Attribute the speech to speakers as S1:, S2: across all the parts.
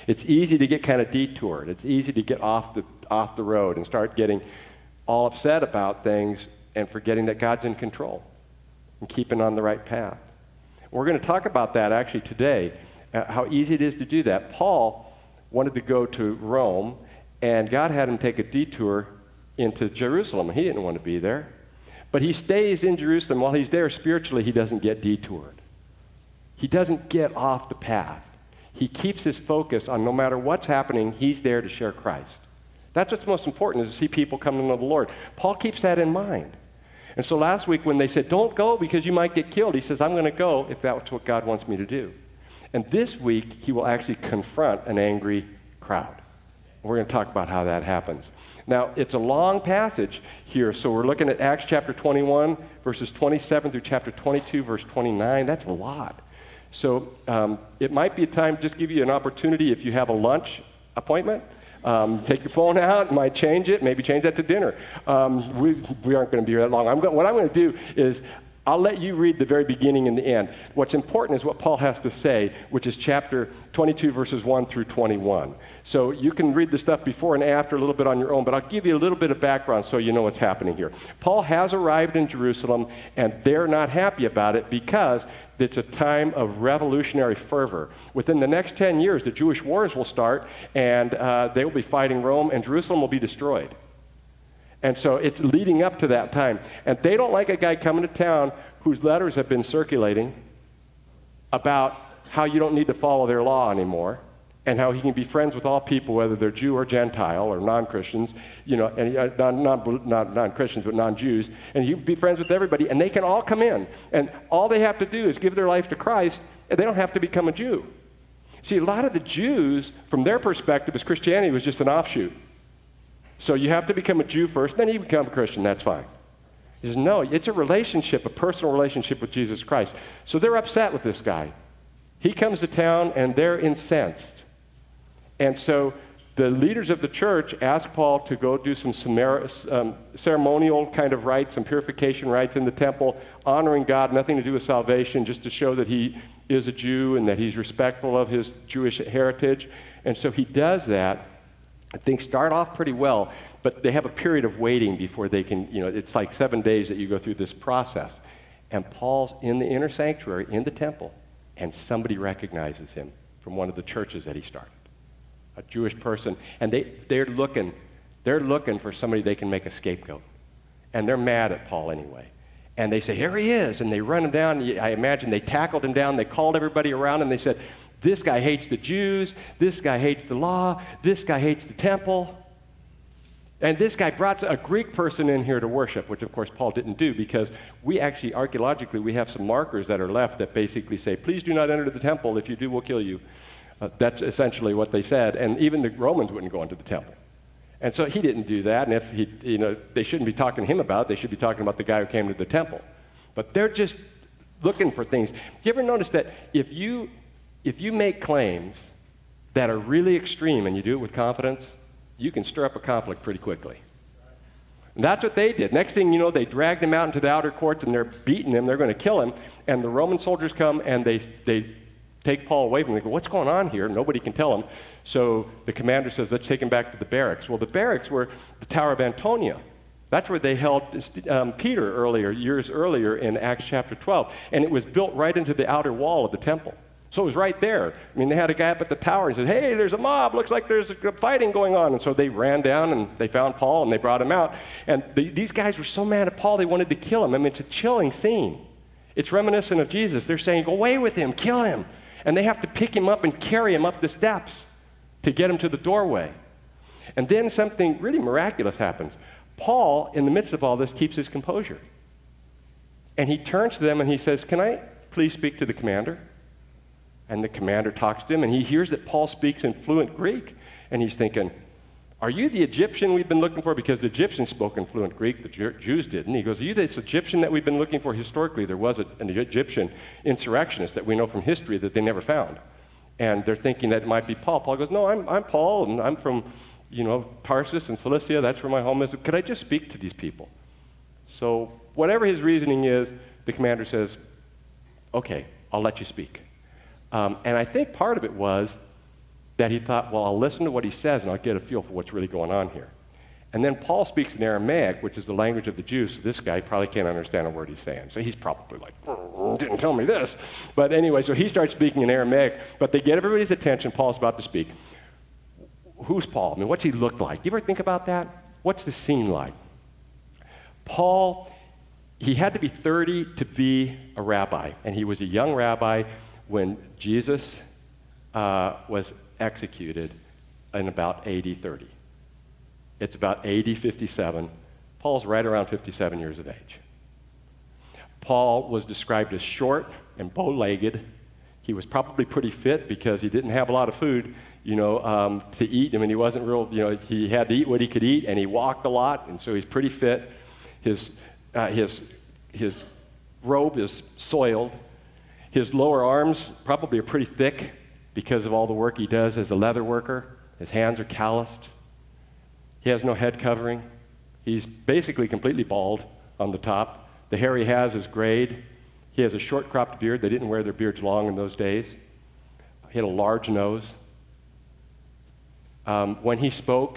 S1: It's easy to get kind of detoured. It's easy to get off the road and start getting all upset about things and forgetting that God's in control and keeping on the right path. We're going to talk about that actually today, how easy it is to do that. Paul wanted to go to Rome, and God had him take a detour into Jerusalem. He didn't want to be there. But he stays in Jerusalem. While he's there spiritually, he doesn't get detoured. He doesn't get off the path. He keeps his focus on no matter what's happening, he's there to share Christ. That's what's most important, is to see people come to know the Lord. Paul keeps that in mind. And so last week when they said, don't go because you might get killed, he says, I'm going to go if that's what God wants me to do. And this week, he will actually confront an angry crowd. We're going to talk about how that happens. Now, it's a long passage here, so we're looking at Acts chapter 21, verses 27 through chapter 22, verse 29. That's a lot. So it might be a time to just give you an opportunity if you have a lunch appointment. Take your phone out, might change it, maybe change that to dinner. We aren't going to be here that long. What I'm going to do is I'll let you read the very beginning and the end. What's important is what Paul has to say, which is chapter 22, verses 1 through 21. So you can read the stuff before and after a little bit on your own, but I'll give you a little bit of background so you know what's happening here. Paul has arrived in Jerusalem, and they're not happy about it because it's a time of revolutionary fervor. Within the next 10 years, the Jewish wars will start, and they will be fighting Rome, and Jerusalem will be destroyed. And so it's leading up to that time. And they don't like a guy coming to town whose letters have been circulating about how you don't need to follow their law anymore, and how he can be friends with all people, whether they're Jew or Gentile or non-Christians, and not non-Christians, but non-Jews, and he can be friends with everybody, and they can all come in. And all they have to do is give their life to Christ, and they don't have to become a Jew. See, a lot of the Jews, from their perspective, as Christianity was just an offshoot. So you have to become a Jew first, then you become a Christian, that's fine. He says, no, it's a relationship, a personal relationship with Jesus Christ. So they're upset with this guy. He comes to town, and they're incensed. And so the leaders of the church ask Paul to go do some ceremonial kind of rites, some purification rites in the temple, honoring God, nothing to do with salvation, just to show that he is a Jew and that he's respectful of his Jewish heritage. And so he does that. Things start off pretty well, but they have a period of waiting before they can, it's like 7 days that you go through this process. And Paul's in the inner sanctuary, in the temple, and somebody recognizes him from one of the churches that he started, a Jewish person. And they're looking for somebody they can make a scapegoat. And they're mad at Paul anyway. And they say, here he is. And they run him down. I imagine they tackled him down. They called everybody around, and they said, this guy hates the Jews, this guy hates the law, this guy hates the temple. And this guy brought a Greek person in here to worship, which of course Paul didn't do, because we actually, archaeologically, we have some markers that are left that basically say, please do not enter the temple. If you do, we'll kill you. That's essentially what they said. And even the Romans wouldn't go into the temple. And so he didn't do that. And if he, they shouldn't be talking to him about it. They should be talking about the guy who came to the temple. But they're just looking for things. Do you ever notice that if you make claims that are really extreme and you do it with confidence, you can stir up a conflict pretty quickly. And that's what they did. Next thing you know, they dragged him out into the outer courts, and they're beating him. They're going to kill him. And the Roman soldiers come, and they take Paul away from him. They go, what's going on here? Nobody can tell him. So the commander says, let's take him back to the barracks. Well, the barracks were the Tower of Antonia. That's where they held Peter years earlier in Acts chapter 12. And it was built right into the outer wall of the temple. So it was right there. I mean, they had a guy up at the tower and said, hey, there's a mob. Looks like there's fighting going on. And so they ran down and they found Paul and they brought him out. And these guys were so mad at Paul they wanted to kill him. I mean, it's a chilling scene. It's reminiscent of Jesus. They're saying, go away with him, kill him. And they have to pick him up and carry him up the steps to get him to the doorway. And then something really miraculous happens. Paul, in the midst of all this, keeps his composure. And he turns to them and he says, can I please speak to the commander? And the commander talks to him, and he hears that Paul speaks in fluent Greek. And he's thinking, are you the Egyptian we've been looking for? Because the Egyptians spoke in fluent Greek, the Jews didn't. He goes, are you this Egyptian that we've been looking for? Historically, there was an Egyptian insurrectionist that we know from history that they never found. And they're thinking that it might be Paul. Paul goes, no, I'm Paul, and I'm from, Tarsus and Cilicia. That's where my home is. Could I just speak to these people? So whatever his reasoning is, the commander says, okay, I'll let you speak. And I think part of it was that he thought, well, I'll listen to what he says and I'll get a feel for what's really going on here. And then Paul speaks in Aramaic, which is the language of the Jews. So this guy probably can't understand a word he's saying. So he's probably like, didn't tell me this. But anyway, so he starts speaking in Aramaic, but they get everybody's attention. Paul's about to speak. Who's Paul? I mean, what's he look like? You ever think about that? What's the scene like? Paul, he had to be 30 to be a rabbi, and he was a young rabbi when Jesus was executed in about AD 30. It's about AD 57. Paul's right around 57 years of age. Paul was described as short and bow-legged. He was probably pretty fit because he didn't have a lot of food, to eat. I mean, he wasn't real, he had to eat what he could eat, and he walked a lot, and so he's pretty fit. His robe is soiled. His lower arms probably are pretty thick because of all the work he does as a leather worker. His hands are calloused. He has no head covering. He's basically completely bald on the top. The hair he has is grayed. He has a short-cropped beard. They didn't wear their beards long in those days. He had a large nose. When he spoke,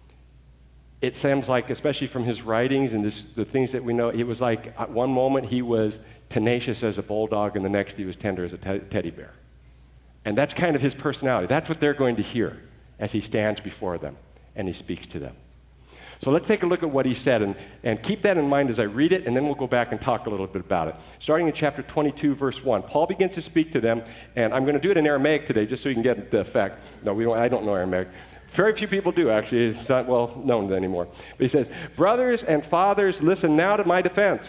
S1: it seems like, especially from his writings and the things that we know, he was like, at one moment he was tenacious as a bulldog, and the next he was tender as a teddy bear. And that's kind of his personality. That's what they're going to hear as he stands before them and he speaks to them. So let's take a look at what he said, and keep that in mind as I read it, and then we'll go back and talk a little bit about it. Starting in chapter 22, verse 1, Paul begins to speak to them, and I'm going to do it in Aramaic today just so you can get the effect. No, I don't know Aramaic. Very few people do, actually. It's not well known anymore. But he says, "Brothers and fathers, listen now to my defense."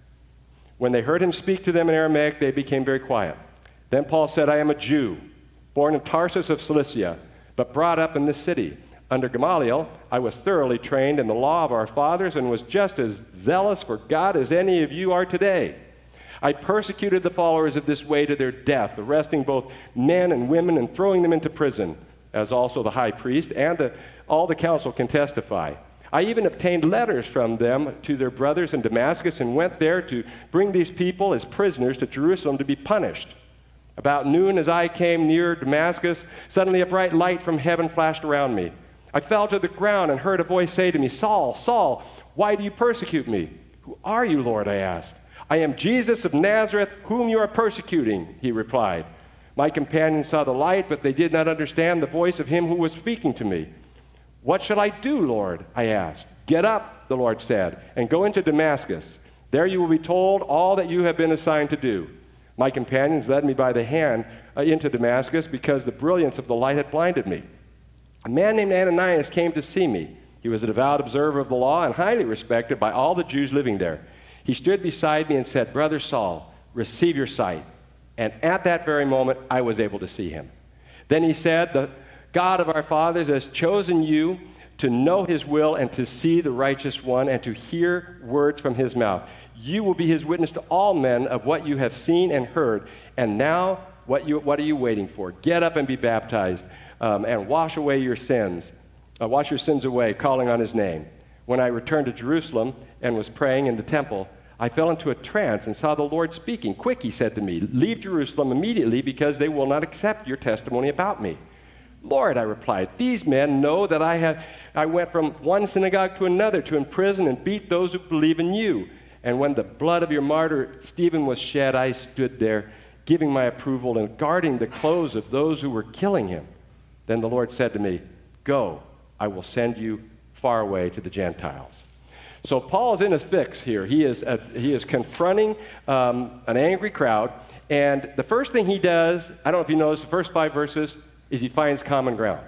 S1: When they heard him speak to them in Aramaic, they became very quiet. Then Paul said, "I am a Jew, born in Tarsus of Cilicia, but brought up in this city. Under Gamaliel, I was thoroughly trained in the law of our fathers and was just as zealous for God as any of you are today. I persecuted the followers of this way to their death, arresting both men and women and throwing them into prison, as also the high priest and all the council can testify. I even obtained letters from them to their brothers in Damascus and went there to bring these people as prisoners to Jerusalem to be punished. About noon, as I came near Damascus, suddenly a bright light from heaven flashed around me. I fell to the ground and heard a voice say to me, 'Saul, Saul, why do you persecute me?' 'Who are you, Lord?' I asked. 'I am Jesus of Nazareth, whom you are persecuting,' he replied. My companions saw the light, but they did not understand the voice of him who was speaking to me. 'What shall I do, Lord?' I asked. 'Get up,' the Lord said, 'and go into Damascus. There you will be told all that you have been assigned to do.' My companions led me by the hand into Damascus because the brilliance of the light had blinded me. A man named Ananias came to see me. He was a devout observer of the law and highly respected by all the Jews living there. He stood beside me and said, 'Brother Saul, receive your sight.' And at that very moment, I was able to see him. Then he said, 'The God of our fathers has chosen you to know his will and to see the righteous one and to hear words from his mouth. You will be his witness to all men of what you have seen and heard. And now, what are you waiting for? Get up and be baptized and wash away your sins. Wash your sins away, calling on his name.' When I returned to Jerusalem and was praying in the temple, I fell into a trance and saw the Lord speaking. 'Quick,' he said to me, 'leave Jerusalem immediately because they will not accept your testimony about me.' 'Lord,' I replied, 'these men know that I went from one synagogue to another to imprison and beat those who believe in you. And when the blood of your martyr Stephen was shed, I stood there giving my approval and guarding the clothes of those who were killing him. Then the Lord said to me, 'Go, I will send you far away to the Gentiles.'" So Paul is in his fix here. He is confronting an angry crowd, and the first thing he does, I don't know if you notice, the first 5 verses, is he finds common ground.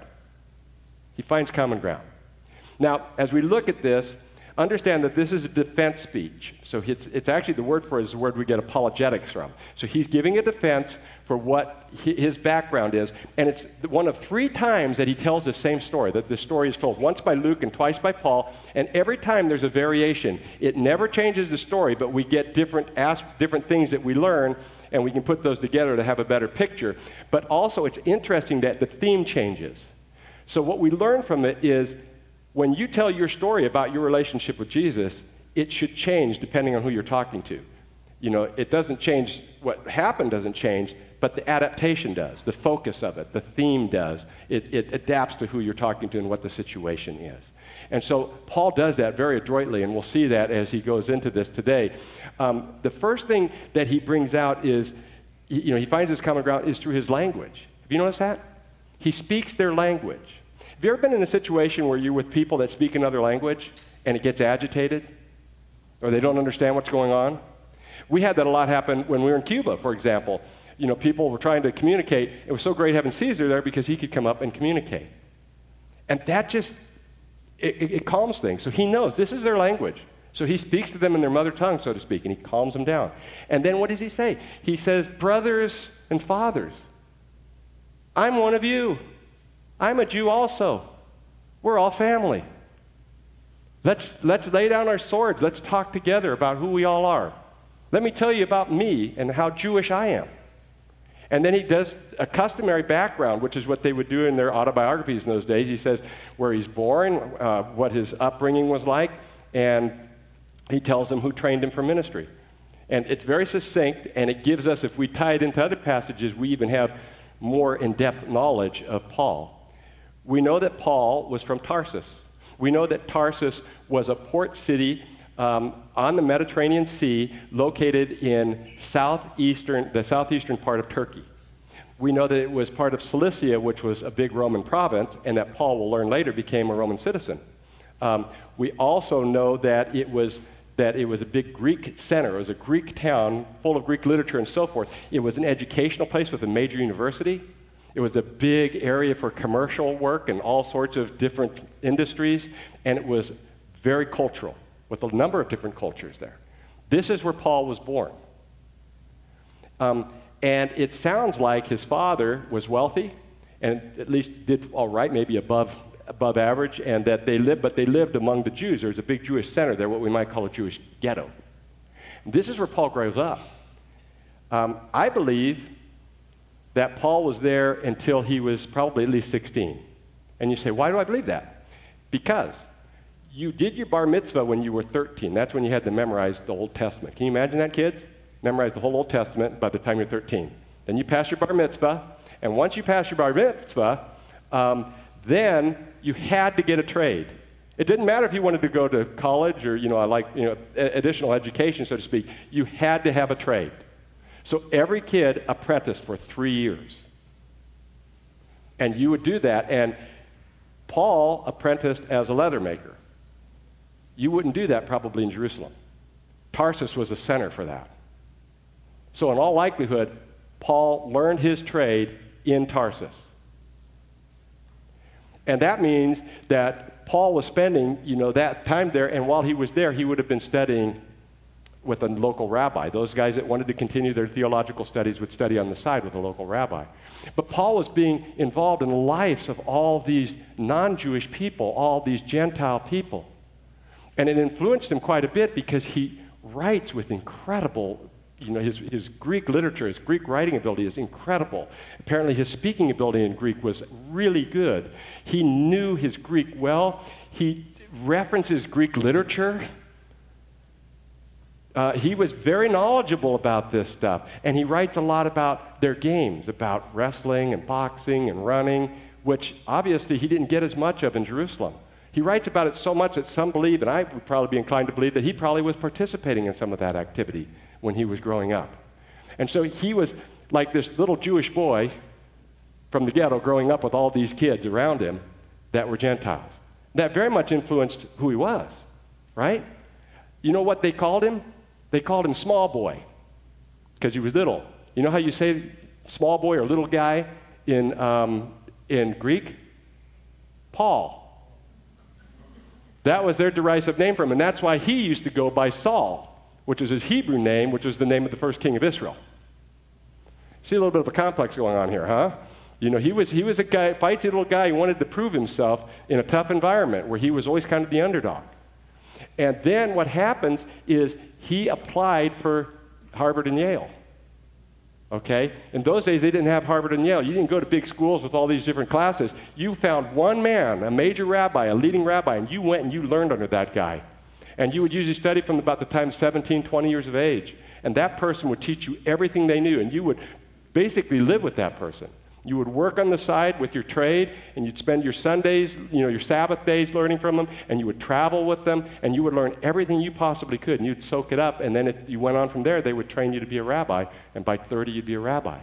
S1: He finds common ground. Now, as we look at this, understand that this is a defense speech. So it's actually the word for it is the word we get apologetics from. So he's giving a defense for what his background is. And it's one of 3 times that he tells the same story, that the story is told once by Luke and twice by Paul. And every time there's a variation. It never changes the story, but we get different things that we learn, and we can put those together to have a better picture. But also it's interesting that the theme changes. So what we learn from it is when you tell your story about your relationship with Jesus, it should change depending on who you're talking to. It doesn't change, what happened doesn't change, but the adaptation does, the focus of it, the theme does. It adapts to who you're talking to and what the situation is. And so Paul does that very adroitly, and we'll see that as he goes into this today. The first thing that he brings out is, he finds his common ground is through his language. Have you noticed that? He speaks their language. Have you ever been in a situation where you're with people that speak another language and it gets agitated, or they don't understand what's going on? We had that a lot happen when we were in Cuba, for example. People were trying to communicate. It was so great having Caesar there because he could come up and communicate. And that just, it calms things. So he knows this is their language. So he speaks to them in their mother tongue, so to speak, and he calms them down. And then what does he say? He says, brothers and fathers, I'm one of you. I'm a Jew also. We're all family. Let's lay down our swords. Let's talk together about who we all are. Let me tell you about me and how Jewish I am. And then he does a customary background, which is what they would do in their autobiographies in those days. He says where he's born, what his upbringing was like, and he tells them who trained him for ministry. And it's very succinct, and it gives us, if we tie it into other passages, we even have more in-depth knowledge of Paul. We know that Paul was from Tarsus. We know that Tarsus was a port city on the Mediterranean Sea, located in the southeastern part of Turkey. We know that it was part of Cilicia, which was a big Roman province, and that Paul will learn later became a Roman citizen. We also know that it was a big Greek center. It was a Greek town full of Greek literature and so forth. It was an educational place with a major university. It was a big area for commercial work and all sorts of different industries, and it was very cultural, with a number of different cultures there. This is where Paul was born. And it sounds like his father was wealthy, and at least did all right, maybe above average, and that they lived among the Jews. There was a big Jewish center there, what we might call a Jewish ghetto. This is where Paul grows up. I believe that Paul was there until he was probably at least 16. And you say, why do I believe that? Because you did your bar mitzvah when you were 13. That's when you had to memorize the Old Testament. Can you imagine that, kids? Memorize the whole Old Testament by the time you're 13. Then you pass your bar mitzvah, and once you pass your bar mitzvah, then you had to get a trade. It didn't matter if you wanted to go to college or, additional education, so to speak. You had to have a trade. So every kid apprenticed for 3 years. And you would do that, and Paul apprenticed as a leather maker. You wouldn't do that probably in Jerusalem. Tarsus was a center for that. So in all likelihood, Paul learned his trade in Tarsus. And that means that Paul was spending, that time there, and while he was there, he would have been studying with a local rabbi. Those guys that wanted to continue their theological studies would study on the side with a local rabbi. But Paul was being involved in the lives of all these non-Jewish people, all these Gentile people. And it influenced him quite a bit because he writes with incredible, his Greek literature, his Greek writing ability is incredible. Apparently his speaking ability in Greek was really good. He knew his Greek well. He references Greek literature. He was very knowledgeable about this stuff, and he writes a lot about their games, about wrestling and boxing and running, which obviously he didn't get as much of in Jerusalem. He writes about it so much that some believe, and I would probably be inclined to believe, that he probably was participating in some of that activity when he was growing up. And so he was like this little Jewish boy from the ghetto growing up with all these kids around him that were Gentiles. That very much influenced who he was, right? You know what they called him? They called him small boy because he was little. You know how you say small boy or little guy in Greek? Paul. That was their derisive name for him, and that's why he used to go by Saul, which is his Hebrew name, which was the name of the first king of Israel. See a little bit of a complex going on here, huh? He was a guy, feisty little guy who wanted to prove himself in a tough environment where he was always kind of the underdog. And then what happens is he applied for Harvard and Yale. Okay? In those days, they didn't have Harvard and Yale. You didn't go to big schools with all these different classes. You found one man, a major rabbi, a leading rabbi, and you went and you learned under that guy. And you would usually study from about the time 17, 20 years of age. And that person would teach you everything they knew, and you would basically live with that person. You would work on the side with your trade, and you'd spend your Sundays, your Sabbath days learning from them, and you would travel with them, and you would learn everything you possibly could, and you'd soak it up, and then if you went on from there, they would train you to be a rabbi, and by 30, you'd be a rabbi.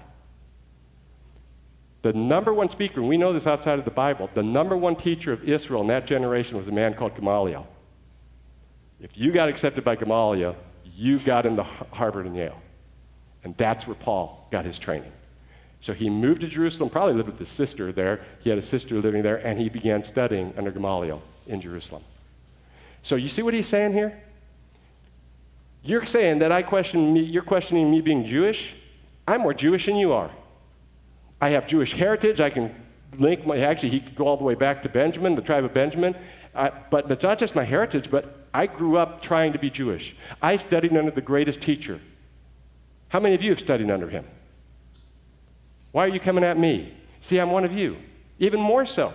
S1: The number one speaker, and we know this outside of the Bible, the number one teacher of Israel in that generation was a man called Gamaliel. If you got accepted by Gamaliel, you got into Harvard and Yale. And that's where Paul got his training. So he moved to Jerusalem, probably lived with his sister there. He had a sister living there, and he began studying under Gamaliel in Jerusalem. So you see what he's saying here? You're saying that you're questioning me being Jewish? I'm more Jewish than you are. I have Jewish heritage. I can link he could go all the way back to Benjamin, the tribe of Benjamin. But it's not just my heritage, but I grew up trying to be Jewish. I studied under the greatest teacher. How many of you have studied under him? Why are you coming at me? See, I'm one of you. Even more so.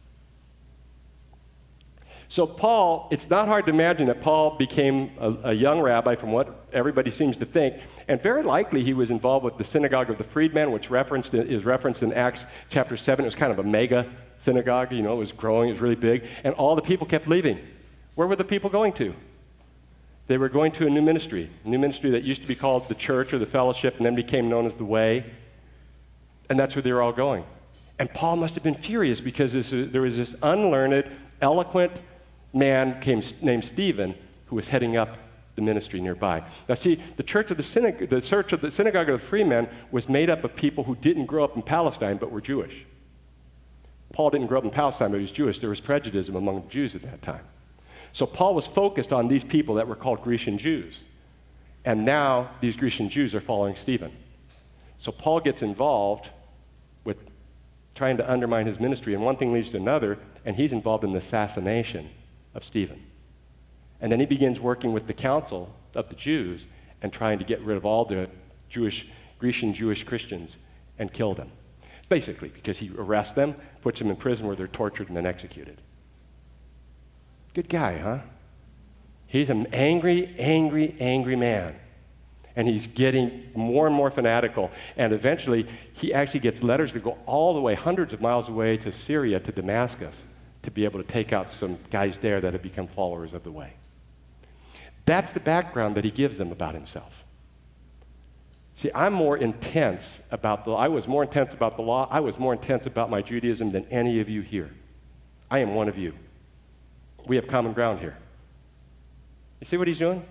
S1: So Paul, it's not hard to imagine that Paul became a young rabbi from what everybody seems to think. And very likely he was involved with the synagogue of the freedmen, which is referenced in Acts chapter 7. It was kind of a mega synagogue. It was growing. It was really big. And all the people kept leaving. Where were the people going to? They were going to a new ministry that used to be called the church or the fellowship and then became known as the way. And that's where they were all going. And Paul must have been furious because there was this unlearned, eloquent man named Stephen who was heading up the ministry nearby. Now see, the church of the synagogue of the freemen was made up of people who didn't grow up in Palestine but were Jewish. Paul didn't grow up in Palestine, but he was Jewish. There was prejudice among the Jews at that time. So Paul was focused on these people that were called Grecian Jews. And now these Grecian Jews are following Stephen. So Paul gets involved with trying to undermine his ministry, and one thing leads to another, and he's involved in the assassination of Stephen. And then he begins working with the council of the Jews and trying to get rid of all the Grecian Jewish Christians and kill them. Basically, because he arrests them, puts them in prison where they're tortured and then executed. Good guy, huh? He's an angry, angry, angry man. And he's getting more and more fanatical. And eventually, he actually gets letters to go all the way, hundreds of miles away to Syria, to Damascus, to be able to take out some guys there that have become followers of the way. That's the background that he gives them about himself. See, I was more intense about the law. I was more intense about my Judaism than any of you here. I am one of you. We have common ground here. You see what he's doing?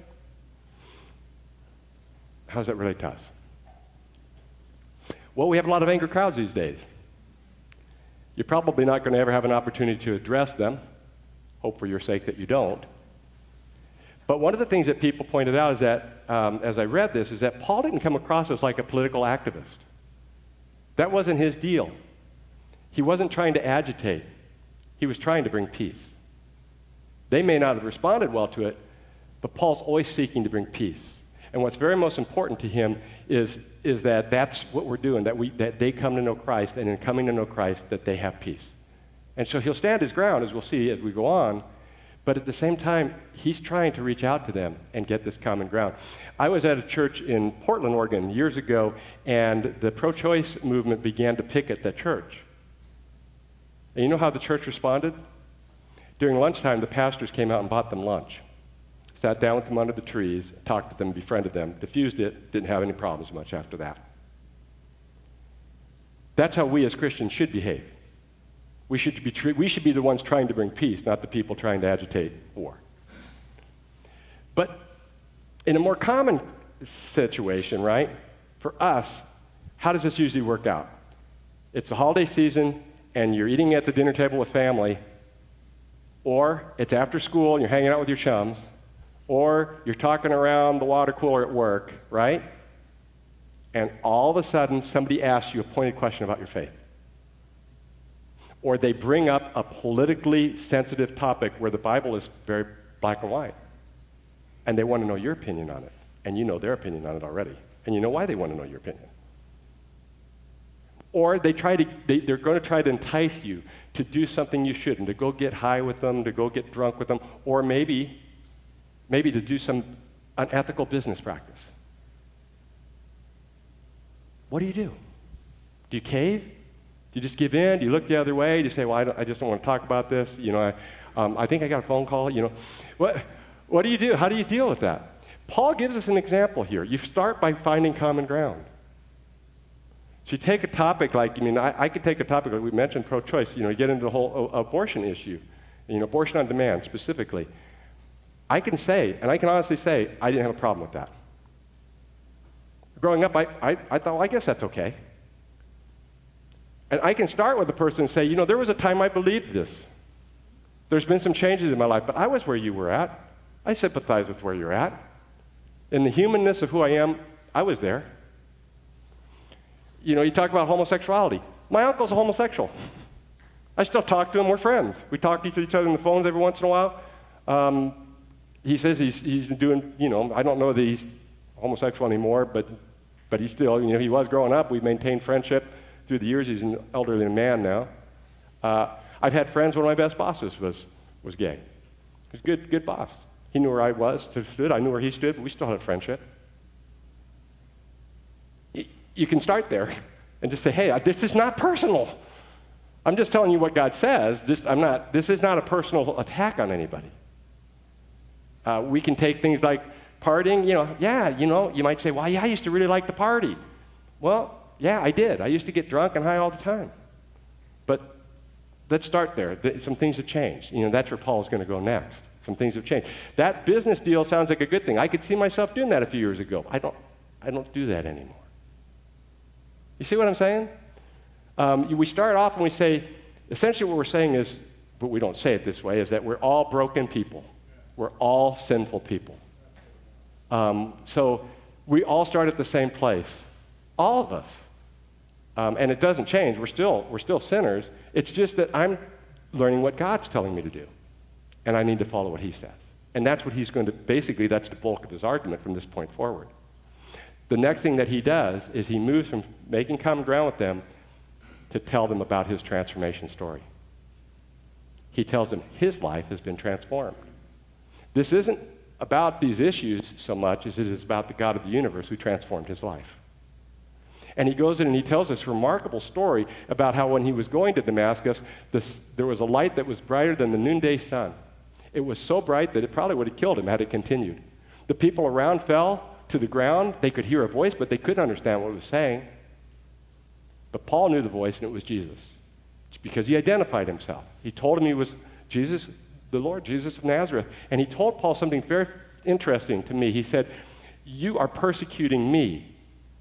S1: How does that relate to us? Well, we have a lot of angry crowds these days. You're probably not going to ever have an opportunity to address them. Hope for your sake that you don't. But one of the things that people pointed out is that, as I read this, is that Paul didn't come across as like a political activist. That wasn't his deal. He wasn't trying to agitate. He was trying to bring peace. They may not have responded well to it, but Paul's always seeking to bring peace. And what's very most important to him is that that's what we're doing, that they come to know Christ, and in coming to know Christ, that they have peace. And so he'll stand his ground, as we'll see as we go on, but at the same time, he's trying to reach out to them and get this common ground. I was at a church in Portland, Oregon, years ago, and the pro-choice movement began to picket that church. And you know how the church responded? During lunchtime, the pastors came out and bought them lunch. Sat down with them under the trees, talked to them, befriended them, diffused it, didn't have any problems much after that. That's how we as Christians should behave. We should be the ones trying to bring peace, not the people trying to agitate war. But in a more common situation, right, for us, how does this usually work out? It's the holiday season, and you're eating at the dinner table with family, or it's after school and you're hanging out with your chums, or you're talking around the water cooler at work, right? And all of a sudden, somebody asks you a pointed question about your faith. Or they bring up a politically sensitive topic where the Bible is very black and white. And they want to know your opinion on it. And you know their opinion on it already. And you know why they want to know your opinion. Or they're going to try to entice you to do something you shouldn't, to go get high with them, to go get drunk with them, or maybe maybe to do some unethical business practice. What do? Do you cave? Do you just give in? Do you look the other way? Do you say, well, I just don't want to talk about this? I think I got a phone call. What do you do? How do you deal with that? Paul gives us an example here. You start by finding common ground. So you take a topic like, I could take a topic like we mentioned, pro-choice. You get into the whole abortion issue, abortion on demand specifically. I can say, and I can honestly say, I didn't have a problem with that. Growing up, I thought, well, I guess that's okay. And I can start with a person and say, there was a time I believed this. There's been some changes in my life, but I was where you were at. I sympathize with where you're at. In the humanness of who I am, I was there. You talk about homosexuality. My uncle's a homosexual. I still talk to him. We're friends. We talk to each other on the phones every once in a while. He says he's doing, I don't know that he's homosexual anymore, but he's still, he was growing up. We've maintained friendship through the years. He's an elderly man now. I've had friends. One of my best bosses was gay. He was a good boss. He knew where I stood. I knew where he stood, but we still had a friendship. You can start there and just say, hey, this is not personal. I'm just telling you what God says. This is not a personal attack on anybody. We can take things like partying. You might say, well, yeah, I used to really like the party. Well, yeah, I did. I used to get drunk and high all the time. But let's start there. Some things have changed. That's where Paul's going to go next. Some things have changed. That business deal sounds like a good thing. I could see myself doing that a few years ago. I don't do that anymore. You see what I'm saying? We start off and we say, essentially what we're saying is, but we don't say it this way, is that we're all broken people. We're all sinful people. So we all start at the same place. All of us. And it doesn't change. We're still sinners. It's just that I'm learning what God's telling me to do. And I need to follow what he says. And that's what he's going to, basically, that's the bulk of his argument from this point forward. The next thing that he does is he moves from making common ground with them to tell them about his transformation story. He tells them his life has been transformed. This isn't about these issues so much as it is about the God of the universe who transformed his life. And he goes in and he tells this remarkable story about how when he was going to Damascus, there was a light that was brighter than the noonday sun. It was so bright that it probably would have killed him had it continued. The people around fell to the ground. They could hear a voice, but they couldn't understand what it was saying. But Paul knew the voice, and it was Jesus, because he identified himself. He told him he was Jesus, the Lord, Jesus of Nazareth. And he told Paul something very interesting to me. He said, you are persecuting me.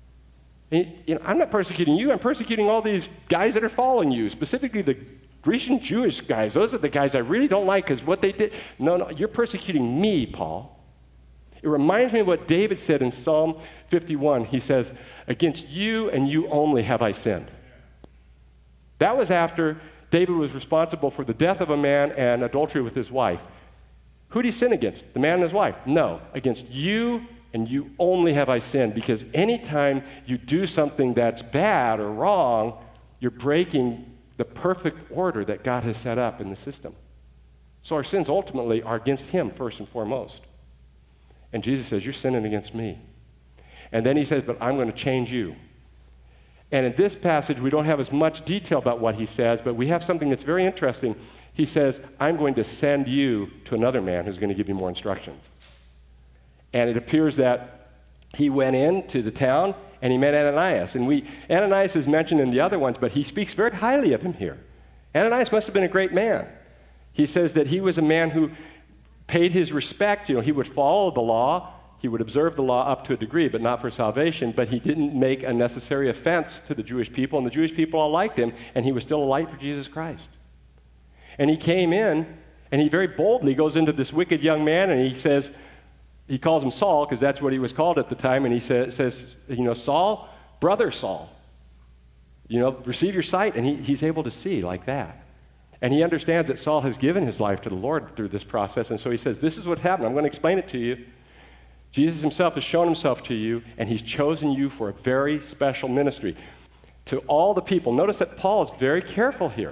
S1: I'm not persecuting you. I'm persecuting all these guys that are following you, specifically the Grecian Jewish guys. Those are the guys I really don't like because what they did. No, you're persecuting me, Paul. It reminds me of what David said in Psalm 51. He says, against you and you only have I sinned. That was after David was responsible for the death of a man and adultery with his wife. Who did he sin against? The man and his wife? No, against you and you only have I sinned, because anytime you do something that's bad or wrong, you're breaking the perfect order that God has set up in the system. So our sins ultimately are against him first and foremost. And Jesus says, you're sinning against me. And then he says, but I'm going to change you. And in this passage, we don't have as much detail about what he says, but we have something that's very interesting. He says, I'm going to send you to another man who's going to give you more instructions. And it appears that he went into the town and he met Ananias. And Ananias is mentioned in the other ones, but he speaks very highly of him here. Ananias must have been a great man. He says that he was a man who paid his respect. He would follow the law. He would observe the law up to a degree, but not for salvation. But he didn't make a necessary offense to the Jewish people, and the Jewish people all liked him, and he was still a light for Jesus Christ. And he came in, and he very boldly goes into this wicked young man, and he says, he calls him Saul, because that's what he was called at the time, and he says, Saul, brother Saul, receive your sight. And he's able to see like that. And he understands that Saul has given his life to the Lord through this process, and so he says, this is what happened. I'm going to explain it to you. Jesus himself has shown himself to you, and he's chosen you for a very special ministry. To all the people, notice that Paul is very careful here.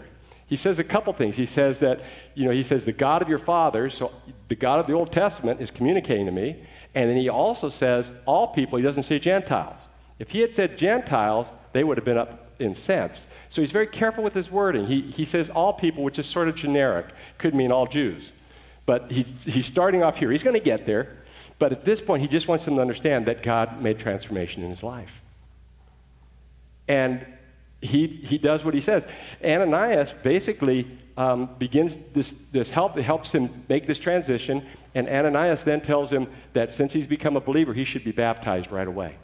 S1: He says a couple things. He says that, he says the God of your fathers, so the God of the Old Testament is communicating to me. And then he also says all people. He doesn't say Gentiles. If he had said Gentiles, they would have been incensed. So he's very careful with his wording. He says all people, which is sort of generic. Could mean all Jews. But he's starting off here. He's going to get there. But at this point, he just wants them to understand that God made transformation in his life. And he does what he says. Ananias basically begins this help. It helps him make this transition. And Ananias then tells him that since he's become a believer, he should be baptized right away.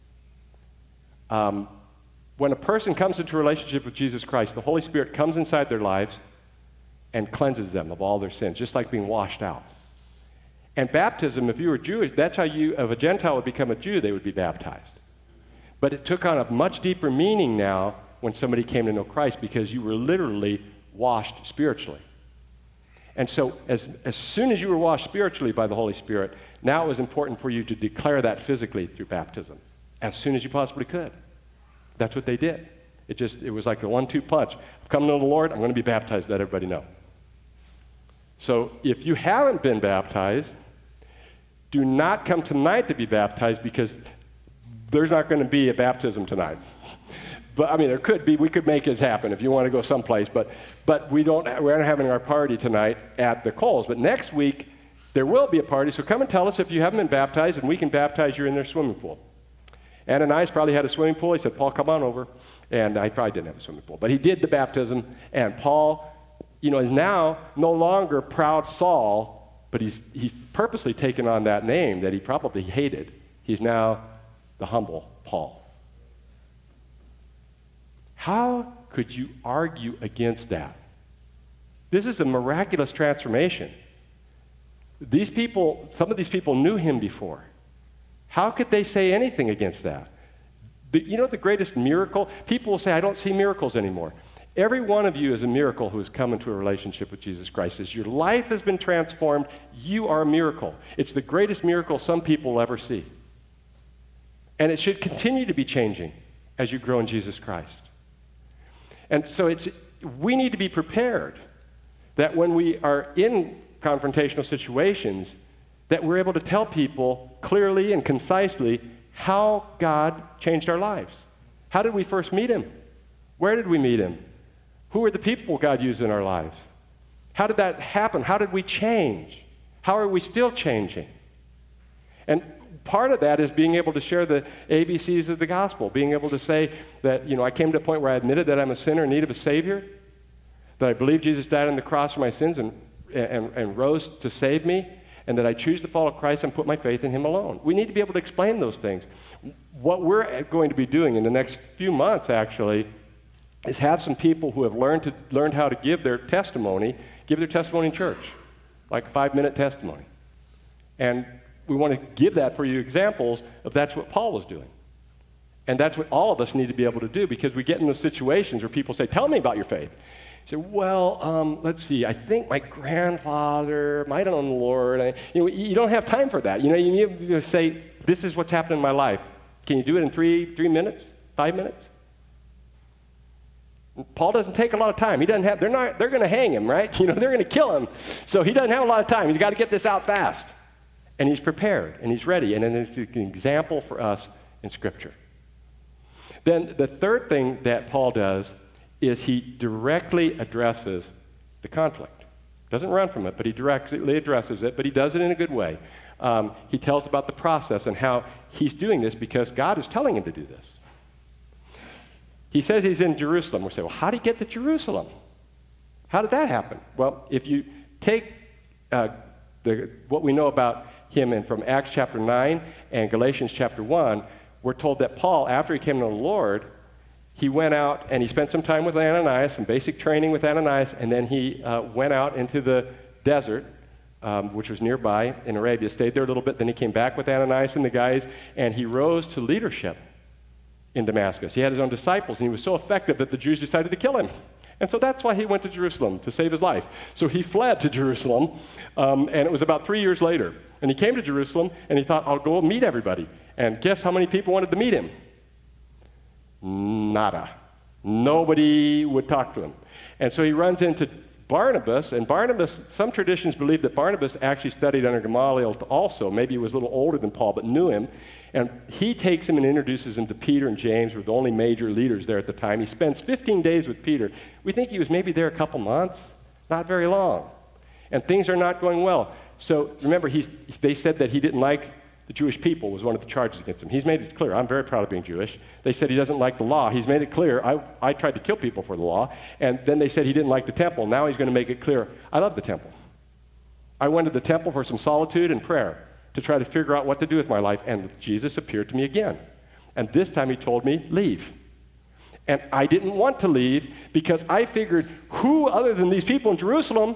S1: When a person comes into a relationship with Jesus Christ, the Holy Spirit comes inside their lives and cleanses them of all their sins, just like being washed out. And baptism, if you were Jewish, that's how if a Gentile would become a Jew, they would be baptized. But it took on a much deeper meaning now when somebody came to know Christ, because you were literally washed spiritually. And so as soon as you were washed spiritually by the Holy Spirit, now it was important for you to declare that physically through baptism as soon as you possibly could. That's what they did. It was like a 1-2 punch. I'm coming to the Lord, I'm going to be baptized, let everybody know. So if you haven't been baptized, do not come tonight to be baptized, because there's not going to be a baptism tonight. But I mean, there could be. We could make it happen if you want to go someplace. But we're not having our party tonight at the Coles. But next week there will be a party. So come and tell us if you haven't been baptized, and we can baptize you in their swimming pool. Ananias probably had a swimming pool. He said, "Paul, come on over." And I probably didn't have a swimming pool, but he did the baptism. And Paul, is now no longer proud Saul, but he's purposely taken on that name that he probably hated. He's now the humble Paul. How could you argue against that? This is a miraculous transformation. Some of these people knew him before. How could they say anything against that? The greatest miracle? People will say, I don't see miracles anymore. Every one of you is a miracle who has come into a relationship with Jesus Christ. As your life has been transformed, you are a miracle. It's the greatest miracle some people will ever see. And it should continue to be changing as you grow in Jesus Christ. And so we need to be prepared that when we are in confrontational situations, that we're able to tell people clearly and concisely how God changed our lives. How did we first meet him? Where did we meet him? Who are the people God used in our lives? How did that happen? How did we change? How are we still changing? And part of that is being able to share the ABCs of the gospel, being able to say that, I came to a point where I admitted that I'm a sinner in need of a Savior, that I believe Jesus died on the cross for my sins and rose to save me, and that I choose to follow Christ and put my faith in him alone. We need to be able to explain those things. What we're going to be doing in the next few months, actually, is have some people who have learned how to give their testimony in church, like a 5-minute testimony. And we want to give that for you examples of that's what Paul was doing. And that's what all of us need to be able to do, because we get in those situations where people say, tell me about your faith. You say, well, let's see, I think my grandfather might have known the Lord. You don't have time for that. You need to say, this is what's happened in my life. Can you do it in 3 minutes, 5 minutes? Paul doesn't take a lot of time. They're going to hang him, right? They're going to kill him. So he doesn't have a lot of time. He's got to get this out fast. And he's prepared, and he's ready, and then it's an example for us in Scripture. Then the third thing that Paul does is he directly addresses the conflict. Doesn't run from it, but he directly addresses it, but he does it in a good way. He tells about the process and how he's doing this because God is telling him to do this. He says he's in Jerusalem. We'll say, well, how did he get to Jerusalem? How did that happen? Well, if you take what we know about him and from Acts chapter 9 and Galatians chapter 1, we're told that Paul, after he came to the Lord, he went out and he spent some time with Ananias, some basic training with Ananias, and then he went out into the desert, which was nearby in Arabia, stayed there a little bit, then he came back with Ananias and the guys, and he rose to leadership in Damascus. He had his own disciples, and he was so effective that the Jews decided to kill him. And so that's why he went to Jerusalem, to save his life. So he fled to Jerusalem, and it was about 3 years later. And he came to Jerusalem, and he thought, I'll go meet everybody. And guess how many people wanted to meet him? Nada. Nobody would talk to him. And so he runs into Barnabas, and Barnabas, some traditions believe that Barnabas actually studied under Gamaliel also. Maybe he was a little older than Paul, but knew him. And he takes him and introduces him to Peter and James, who were the only major leaders there at the time. He spends 15 days with Peter. We think he was maybe there a couple months, not very long. And things are not going well. So remember, they said that he didn't like the Jewish people, was one of the charges against him. He's made it clear, I'm very proud of being Jewish. They said he doesn't like the law. He's made it clear, I tried to kill people for the law. And then they said he didn't like the temple. Now he's going to make it clear, I love the temple. I went to the temple for some solitude and prayer to try to figure out what to do with my life. And Jesus appeared to me again. And this time he told me, leave. And I didn't want to leave because I figured who other than these people in Jerusalem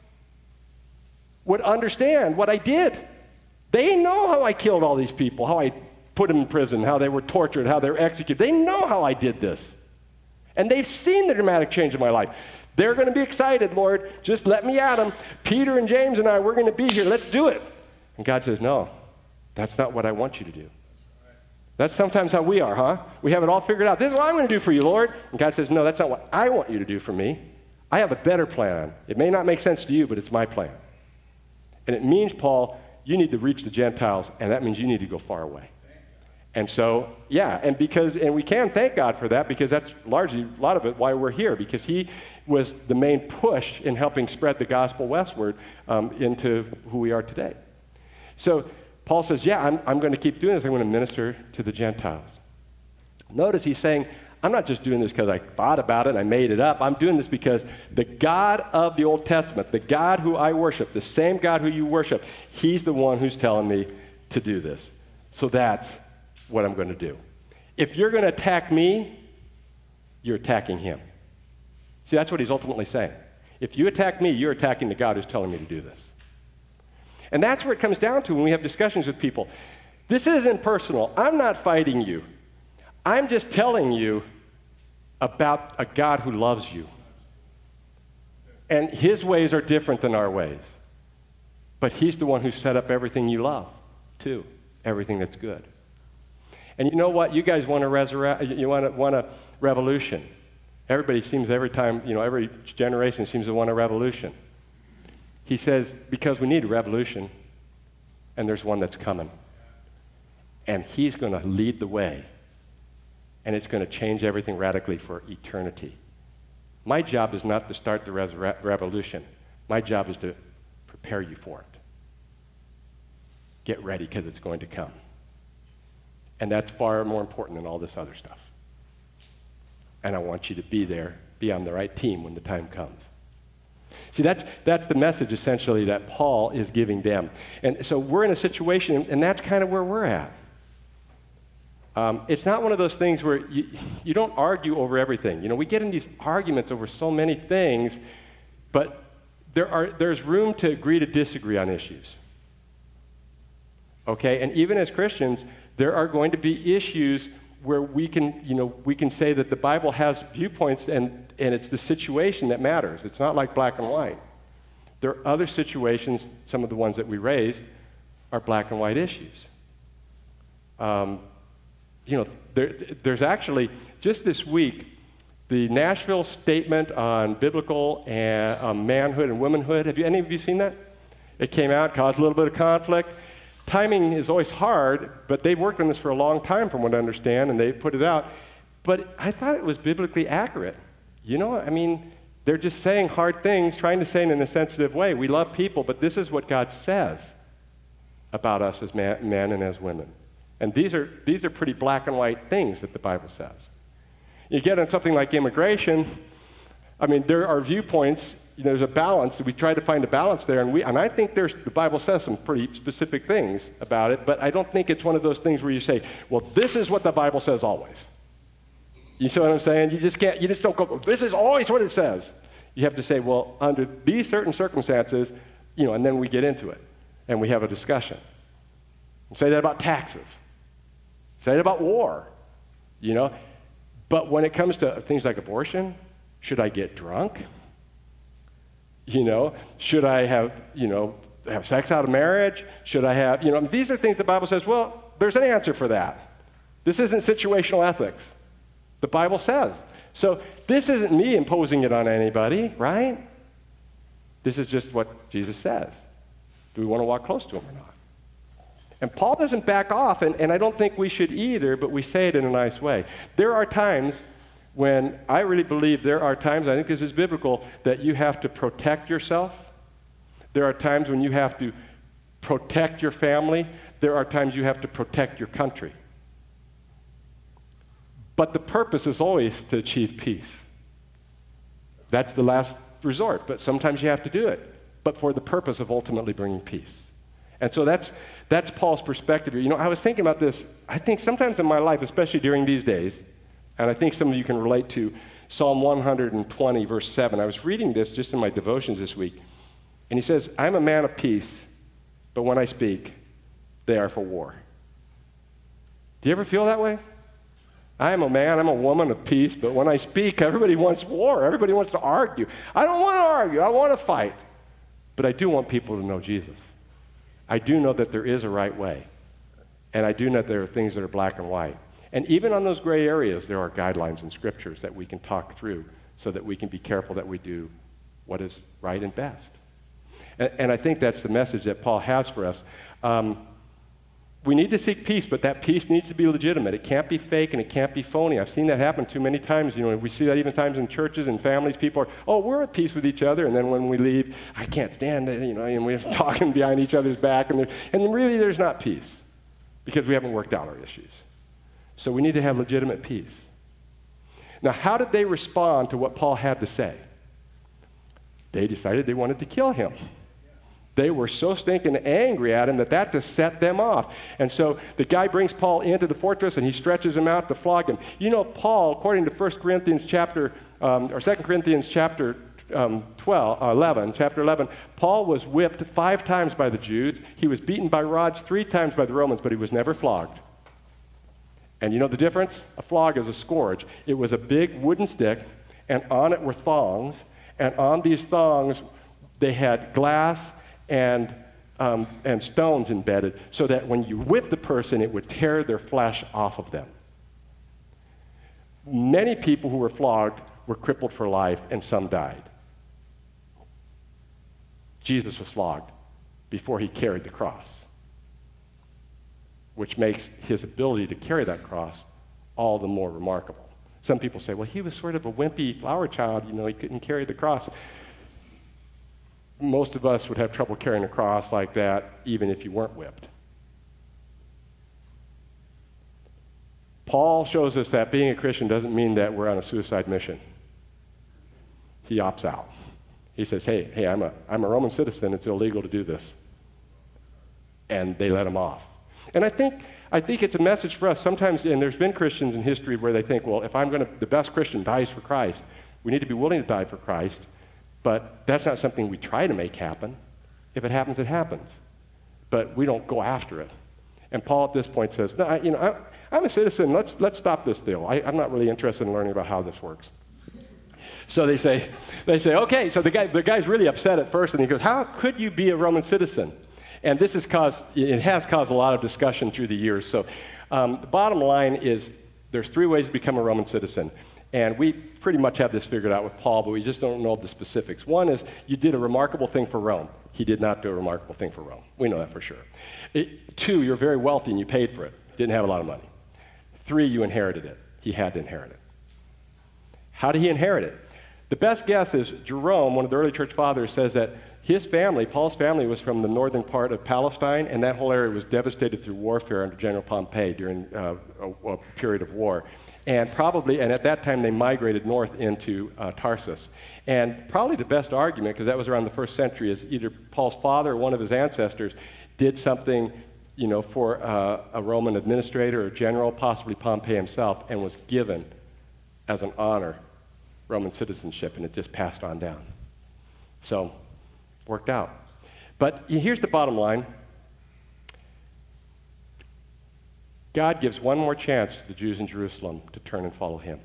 S1: would understand what I did. They know how I killed all these people, how I put them in prison, how they were tortured, how they were executed. They know how I did this. And they've seen the dramatic change in my life. They're going to be excited, Lord. Just let me at them. Peter and James and I, we're going to be here. Let's do it. And God says, no, that's not what I want you to do. That's sometimes how we are, huh? We have it all figured out. This is what I'm going to do for you, Lord. And God says, no, that's not what I want you to do for me. I have a better plan. It may not make sense to you, but it's my plan. And it means, Paul, you need to reach the Gentiles, and that means you need to go far away. And so, yeah, and we can thank God for that, because that's largely a lot of it why we're here, because he was the main push in helping spread the gospel westward into who we are today. So Paul says, yeah, I'm going to keep doing this. I'm going to minister to the Gentiles. Notice he's saying, I'm not just doing this because I thought about it and I made it up. I'm doing this because the God of the Old Testament, the God who I worship, the same God who you worship, he's the one who's telling me to do this. So that's what I'm going to do. If you're going to attack me, you're attacking him. See, that's what he's ultimately saying. If you attack me, you're attacking the God who's telling me to do this. And that's where it comes down to when we have discussions with people. This isn't personal. I'm not fighting you. I'm just telling you about a God who loves you. And his ways are different than our ways. But he's the one who set up everything you love, too. Everything that's good. And you know what? You guys want a revolution. Everybody seems every generation seems to want a revolution. He says, because we need a revolution, and there's one that's coming. And he's going to lead the way. And it's going to change everything radically for eternity. My job is not to start the revolution. My job is to prepare you for it. Get ready, because it's going to come. And that's far more important than all this other stuff. And I want you to be there, be on the right team when the time comes. See, that's the message, essentially, that Paul is giving them. And so we're in a situation, and that's kind of where we're at. It's not one of those things where you don't argue over everything. You know, we get in these arguments over so many things, but there's room to agree to disagree on issues. Okay? And even as Christians, there are going to be issues where we can say that the Bible has viewpoints, and it's the situation that matters. It's not like black and white. There are other situations, some of the ones that we raised, are black and white issues. There's actually, just this week, the Nashville Statement on Biblical and Manhood and Womanhood. Have any of you seen that? It came out, caused a little bit of conflict. Timing is always hard, but they've worked on this for a long time, from what I understand, and they put it out. But I thought it was biblically accurate. You know, I mean, they're just saying hard things, trying to say it in a sensitive way. We love people, but this is what God says about us as men and as women. And these are pretty black and white things that the Bible says. You get on something like immigration, I mean, there are viewpoints. There's a balance. We try to find a balance there, and I think the Bible says some pretty specific things about it, but I don't think it's one of those things where you say, well, this is what the Bible says always. You see what I'm saying? You just don't go, this is always what it says. You have to say, well, under these certain circumstances, and then we get into it, and we have a discussion. Say that about taxes. Say that about war, But when it comes to things like abortion, should I get drunk? Should I have sex out of marriage? Should I have, these are things the Bible says, well, there's an answer for that. This isn't situational ethics. The Bible says. So this isn't me imposing it on anybody, right? This is just what Jesus says. Do we want to walk close to him or not? And Paul doesn't back off, and I don't think we should either, but we say it in a nice way. There are times when I really believe I think this is biblical, that you have to protect yourself. There are times when you have to protect your family. There are times you have to protect your country. But the purpose is always to achieve peace. That's the last resort, but sometimes you have to do it, but for the purpose of ultimately bringing peace. And so that's Paul's perspective here. I was thinking about this. I think sometimes in my life, especially during these days, and I think some of you can relate to Psalm 120, verse 7. I was reading this just in my devotions this week, and he says, I'm a man of peace, but when I speak, they are for war. Do you ever feel that way? I am a man, I'm a woman of peace, but when I speak, everybody wants war. Everybody wants to argue. I don't want to argue. I want to fight. But I do want people to know Jesus. I do know that there is a right way. And I do know that there are things that are black and white. And even on those gray areas, there are guidelines and scriptures that we can talk through so that we can be careful that we do what is right and best. And I think that's the message that Paul has for us. We need to seek peace, but that peace needs to be legitimate. It can't be fake and it can't be phony. I've seen that happen too many times. We see that even times in churches and families. People are, we're at peace with each other, and then when we leave, I can't stand it, and we're talking behind each other's back, and really there's not peace because we haven't worked out our issues. So we need to have legitimate peace. Now, how did they respond to what Paul had to say? They decided they wanted to kill him. They were so stinking angry at him that just set them off. And so the guy brings Paul into the fortress and he stretches him out to flog him. Paul, according to 2 Corinthians chapter 11, Paul was whipped 5 times by the Jews. He was beaten by rods 3 times by the Romans, but he was never flogged. And you know the difference? A flog is a scourge. It was a big wooden stick, and on it were thongs, and on these thongs they had glass and stones embedded, so that when you whipped the person, it would tear their flesh off of them. Many people who were flogged were crippled for life, and some died. Jesus was flogged before he carried the cross, which makes his ability to carry that cross all the more remarkable. Some people say, well, he was sort of a wimpy flower child, he couldn't carry the cross. Most of us would have trouble carrying a cross like that, even if you weren't whipped. Paul shows us that being a Christian doesn't mean that we're on a suicide mission. He opts out. He says, hey, I'm a Roman citizen. It's illegal to do this. And they let him off. And I think it's a message for us. Sometimes, and there's been Christians in history where they think, well, if the best Christian dies for Christ, we need to be willing to die for Christ. But that's not something we try to make happen. If it happens, it happens. But we don't go after it. And Paul at this point says, no, I'm a citizen. Let's stop this deal. I'm not really interested in learning about how this works. So they say, okay. So the guy's really upset at first, and he goes, how could you be a Roman citizen? And it has caused a lot of discussion through the years. So the bottom line is there's 3 ways to become a Roman citizen. And we pretty much have this figured out with Paul, but we just don't know the specifics. 1 is you did a remarkable thing for Rome. He did not do a remarkable thing for Rome. We know that for sure. 2, you're very wealthy and you paid for it. Didn't have a lot of money. 3, you inherited it. He had to inherit it. How did he inherit it? The best guess is Jerome, one of the early church fathers, says that his family, Paul's family, was from the northern part of Palestine, and that whole area was devastated through warfare under General Pompey during a period of war. And at that time, they migrated north into Tarsus. And probably the best argument, because that was around the 1st century, is either Paul's father or one of his ancestors did something, for a Roman administrator or general, possibly Pompey himself, and was given as an honor Roman citizenship, and it just passed on down. So, worked out. But here's the bottom line. God gives one more chance to the Jews in Jerusalem to turn and follow him.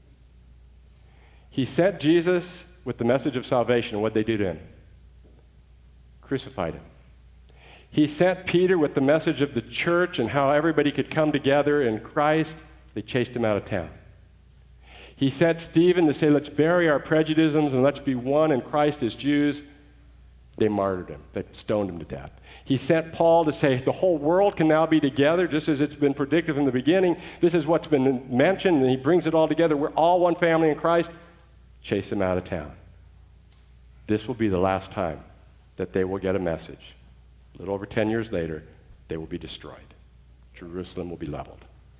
S1: He sent Jesus with the message of salvation. What did they do to him? Crucified him. He sent Peter with the message of the church and how everybody could come together in Christ. They chased him out of town. He sent Stephen to say, let's bury our prejudices and let's be one in Christ as Jews. They martyred him. They stoned him to death. He sent Paul to say the whole world can now be together, just as it's been predicted from the beginning. This is what's been mentioned, and he brings it all together. We're all one family in Christ. Chase them out of town. This will be the last time that they will get a message. A little over 10 years later, they will be destroyed. Jerusalem will be leveled.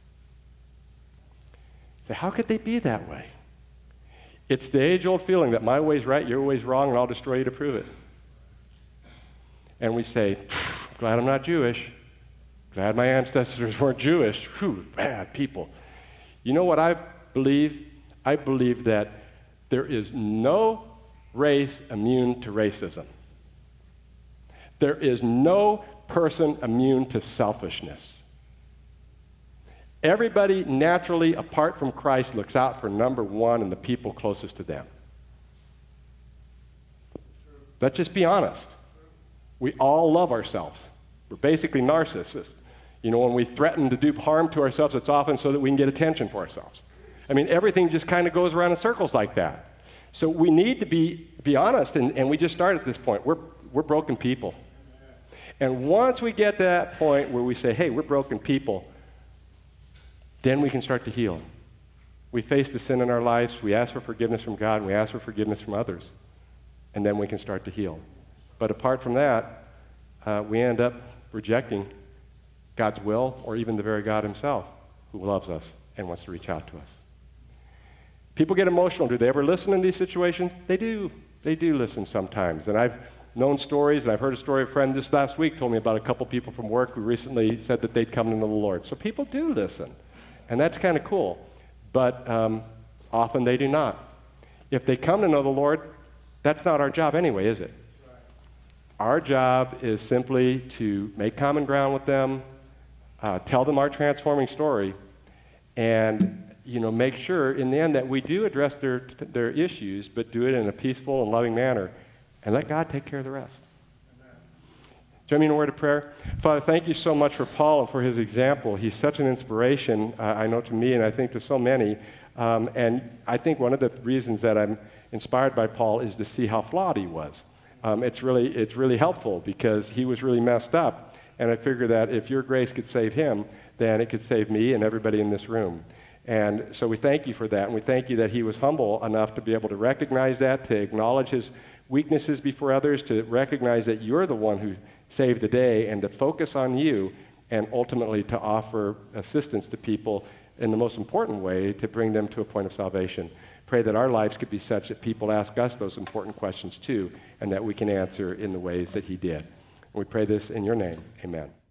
S1: So how could they be that way? It's the age-old feeling that my way's right, your way's wrong, and I'll destroy you to prove it. And we say, glad I'm not Jewish. Glad my ancestors weren't Jewish. Whew, bad people. You know what I believe? I believe that there is no race immune to racism. There is no person immune to selfishness. Everybody naturally, apart from Christ, looks out for number one and the people closest to them. Let's just be honest. We all love ourselves. We're basically narcissists. You know, when we threaten to do harm to ourselves, it's often so that we can get attention for ourselves. I mean, everything just kind of goes around in circles like that. So we need to be honest, and we just start at this point. We're broken people. And once we get to that point where we say, hey, we're broken people, then we can start to heal. We face the sin in our lives, we ask for forgiveness from God, and we ask for forgiveness from others. And then we can start to heal. But apart from that, we end up rejecting God's will or even the very God himself who loves us and wants to reach out to us. People get emotional. Do they ever listen in these situations? They do. They do listen sometimes. And I've known stories, and I've heard a story. A friend this last week told me about a couple people from work who recently said that they'd come to know the Lord. So people do listen. And that's kind of cool. But often they do not. If they come to know the Lord, that's not our job anyway, is it? Our job is simply to make common ground with them, tell them our transforming story, and make sure in the end that we do address their issues, but do it in a peaceful and loving manner, and let God take care of the rest. Join me in a word of prayer. Father, thank you so much for Paul and for his example. He's such an inspiration, I know, to me, and I think to so many. And I think one of the reasons that I'm inspired by Paul is to see how flawed he was. It's really helpful because he was really messed up. And I figure that if your grace could save him, then it could save me and everybody in this room. And so we thank you for that. And we thank you that he was humble enough to be able to recognize that, to acknowledge his weaknesses before others, to recognize that you're the one who saved the day, and to focus on you, and ultimately to offer assistance to people in the most important way to bring them to a point of salvation. Pray that our lives could be such that people ask us those important questions too, and that we can answer in the ways that he did. And we pray this in your name. Amen.